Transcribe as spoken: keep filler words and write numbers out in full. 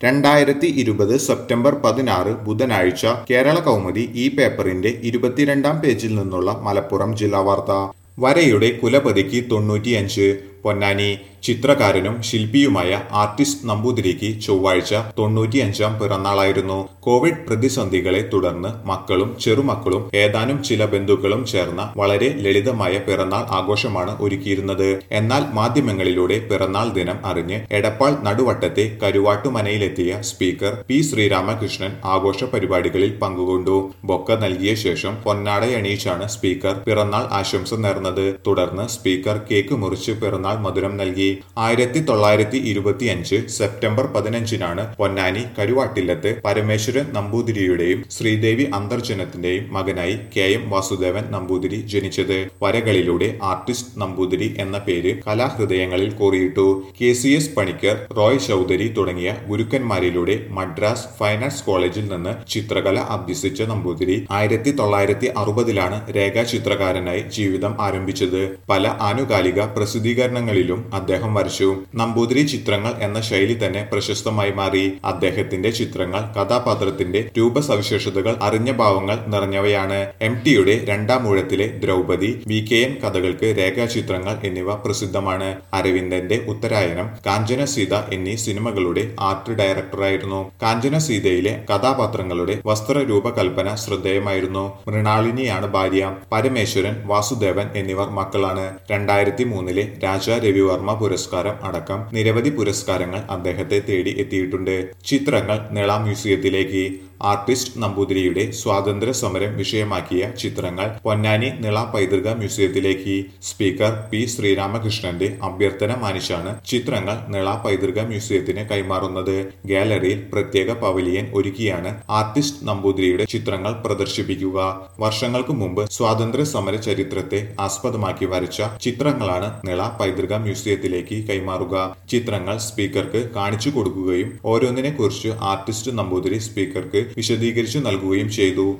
രണ്ടായിരത്തി ഇരുപത് സെപ്റ്റംബർ പതിനാറ് ബുധനാഴ്ച കേരള കൗമുദി ഈ പേപ്പറിന്റെ ഇരുപത്തിരണ്ടാം പേജിൽ നിന്നുള്ള മലപ്പുറം ജില്ലാ വാർത്ത. വരയുടെ കുലപതിക്ക് തൊണ്ണൂറ്റിയഞ്ച്. പൊന്നാനി ചിത്രകാരനും ശില്പിയുമായ ആർട്ടിസ്റ്റ് നമ്പൂതിരിക്ക് ചൊവ്വാഴ്ച തൊണ്ണൂറ്റിയഞ്ചാം പിറന്നാളായിരുന്നു. കോവിഡ് പ്രതിസന്ധികളെ തുടർന്ന് മക്കളും ചെറുമക്കളും ഏതാനും ചില ബന്ധുക്കളും ചേർന്ന വളരെ ലളിതമായ പിറന്നാൾ ആഘോഷമാണ് ഒരുക്കിയിരുന്നത്. എന്നാൽ മാധ്യമങ്ങളിലൂടെ പിറന്നാൾ ദിനം അറിഞ്ഞ് എടപ്പാൾ നടുവട്ടത്തെ കരുവാട്ടുമനയിലെത്തിയ സ്പീക്കർ പി ശ്രീരാമകൃഷ്ണൻ ആഘോഷ പരിപാടികളിൽ പങ്കുകൊണ്ടു. ബൊക്ക നൽകിയ ശേഷം പൊന്നാടയണിയിച്ചാണ് സ്പീക്കർ പിറന്നാൾ ആശംസ നേർന്നത്. തുടർന്ന് സ്പീക്കർ കേക്ക് മുറിച്ച് പിറന്നാൾ മധുരം നൽകി. ആയിരത്തി തൊള്ളായിരത്തി ഇരുപത്തി അഞ്ച് സെപ്റ്റംബർ പതിനഞ്ചിനാണ് പൊന്നാനി കരുവാട്ടില്ലത്ത് പരമേശ്വരൻ നമ്പൂതിരിയുടെയും ശ്രീദേവി അന്തർജനത്തിന്റെയും മകനായി കെ എം വാസുദേവൻ നമ്പൂതിരി ജനിച്ചത്. വരകളിലൂടെ ആർട്ടിസ്റ്റ് നമ്പൂതിരി എന്ന പേര് കലാഹൃദയങ്ങളിൽ കോറിയിട്ടു. K C S Panicker, Roy Chowdhury തുടങ്ങിയ ഗുരുക്കന്മാരിലൂടെ മദ്രാസ് ഫൈൻ ആർട്സ് കോളേജിൽ നിന്ന് ചിത്രകല അഭ്യസിച്ച നമ്പൂതിരി ആയിരത്തി തൊള്ളായിരത്തി അറുപതിലാണ് രേഖാചിത്രകാരനായി ജീവിതം ആരംഭിച്ചത്. പല ആനുകാലിക പ്രസിദ്ധീകരണങ്ങളിലും അദ്ദേഹം വരച്ചു. നമ്പൂതിരി ചിത്രങ്ങൾ എന്ന ശൈലി തന്നെ പ്രശസ്തമായി മാറി. അദ്ദേഹത്തിന്റെ ചിത്രങ്ങൾ കഥാപാത്രത്തിന്റെ രൂപസവിശേഷതകൾ അറിഞ്ഞ ഭാവങ്ങൾ നിറഞ്ഞവയാണ്. എം ടിയുടെ രണ്ടാം ഊഴത്തിലെ ദ്രൗപദി, വി കെ എൻ കഥകൾക്ക് രേഖാചിത്രങ്ങൾ എന്നിവ പ്രസിദ്ധമാണ്. അരവിന്ദന്റെ ഉത്തരായനം, കാഞ്ചന സീത എന്നീ സിനിമകളുടെ ആർട്ട് ഡയറക്ടറായിരുന്നു. കാഞ്ചന സീതയിലെ കഥാപാത്രങ്ങളുടെ വസ്ത്രരൂപകൽപ്പന ശ്രദ്ധേയമായിരുന്നു. മൃണാളിനിയാണ് ഭാര്യ. പരമേശ്വരൻ, വാസുദേവൻ എന്നിവർ മക്കളാണ്. രണ്ടായിരത്തി മൂന്നിലെ രാജാ രവിവർമ്മ പുരസ്കാരം അടക്കം നിരവധി പുരസ്കാരങ്ങൾ അദ്ദേഹത്തെ തേടി എത്തിയിട്ടുണ്ട്. ചിത്രങ്ങൾ നിള മ്യൂസിയത്തിലേക്ക്. ആർട്ടിസ്റ്റ് നമ്പൂതിരിയുടെ സ്വാതന്ത്ര്യ സമരം വിഷയമാക്കിയ ചിത്രങ്ങൾ പൊന്നാനി നിള പൈതൃക മ്യൂസിയത്തിലേക്ക്. സ്പീക്കർ പി ശ്രീരാമകൃഷ്ണന്റെ അഭ്യർത്ഥന മാനിച്ചാണ് ചിത്രങ്ങൾ നിള പൈതൃക മ്യൂസിയത്തിന് കൈമാറുന്നത്. ഗാലറിയിൽ പ്രത്യേക പവലിയൻ ഒരുക്കിയാണ് ആർട്ടിസ്റ്റ് നമ്പൂതിരിയുടെ ചിത്രങ്ങൾ പ്രദർശിപ്പിക്കുക. വർഷങ്ങൾക്ക് മുമ്പ് സ്വാതന്ത്ര്യ സമര ചരിത്രത്തെ ആസ്പദമാക്കി വരച്ച ചിത്രങ്ങളാണ് നിള പൈതൃക മ്യൂസിയത്തിലേക്ക് കൈമാറുക. ചിത്രങ്ങൾ സ്പീക്കർക്ക് കാണിച്ചു കൊടുക്കുകയും ഓരോന്നിനെ കുറിച്ച് ആർട്ടിസ്റ്റ് നമ്പൂതിരി സ്പീക്കർക്ക് വിശദീകരിച്ചു നൽകുകയും ചെയ്തു.